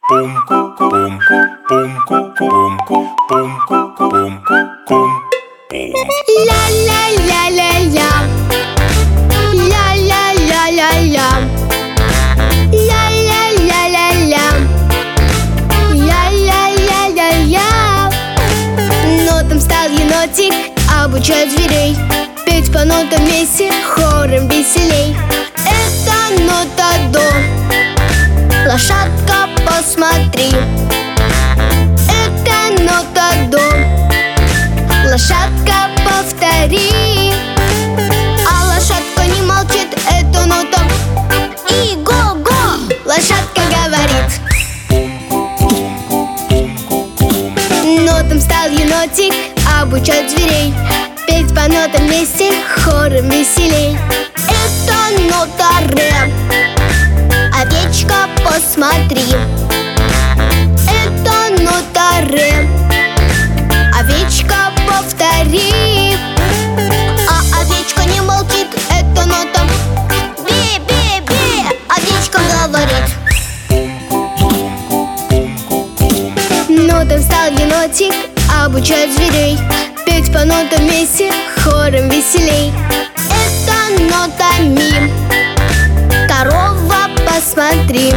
Ля-ля-ля-ля-ля. Ля-ля-ля-ля-ля. Ля-ля-ля-ля-ля. Ля-ля-ля-ля-ля. Но там стал енотик обучать зверей петь по нотам вместе, хором веселей. Это нота до. Лошадка, посмотри. Это нота до. Лошадка, повтори. А лошадка не молчит, это нота и го-го. Лошадка говорит. Но там стал енотик обучать зверей петь по нотам вместе, хором веселей. Это нота ре. Овечка, посмотри. Это нота ре. Овечка, повтори. А овечка не молчит, это нота би-би-би. Овечка говорит. Но там стал енотик обучать зверей петь по нотам вместе, хором веселей. Это нота ми. Корова, посмотри.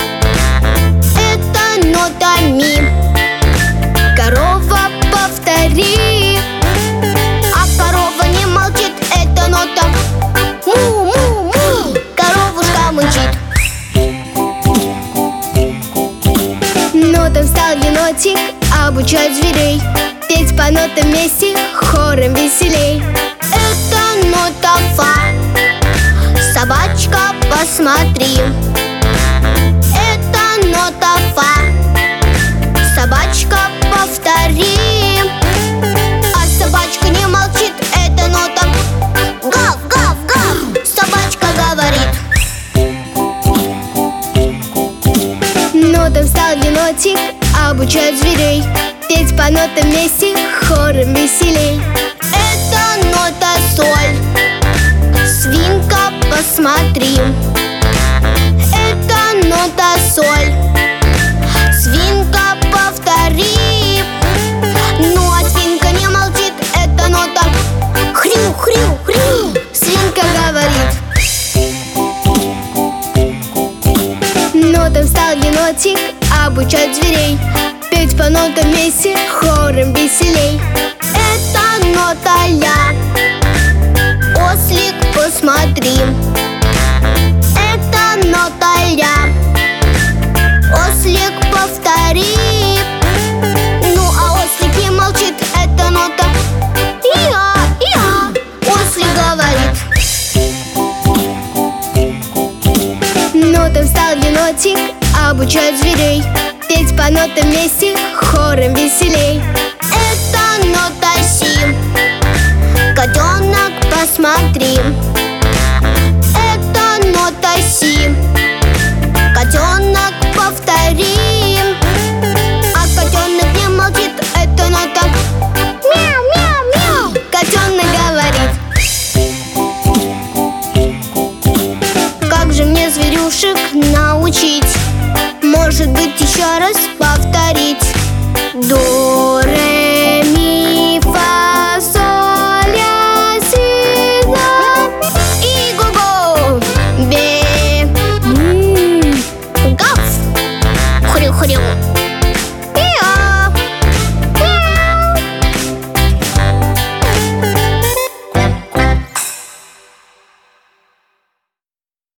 Это нота ми. Корова, повтори. А корова не молчит, это нота му-му-му. Коровушка мычит. Но там стал енотик обучать зверей петь по нотам вместе, хором веселей. Это нота фа. Собачка, посмотри. Это нота фа. Собачка, повтори. А собачка не молчит, это нота гав-гав-гав. Собачка говорит. Но там стал енотик обучать зверей петь по нотам вместе, хором веселей. Это нота соль. Свинка, посмотри. Это нота соль. Свинка, повтори. Ну а свинка не молчит, это нота хрю-хрю-хрю. Свинка говорит. Но там стал енотик обучать зверей петь по нотам вместе, хором веселей. Это нота ля. Ослик, посмотри. Это нота ля. Ослик, повтори. Ну а ослик не молчит, это нота иа-иа. Ослик говорит. Но там стал енотик обучать зверей петь по нотам вместе, хором веселей. Это нота си. Котенок, посмотри. Это нота си. Котенок, повтори. А котенок не молчит, это нота мяу-мяу-мяу. Котенок говорит. Как же мне зверюшек научить? Может быть, еще раз повторить. До, ре, ми, фа, соль, ля, си, ла. И го-го. Бе. Гав. Хрю-хрю.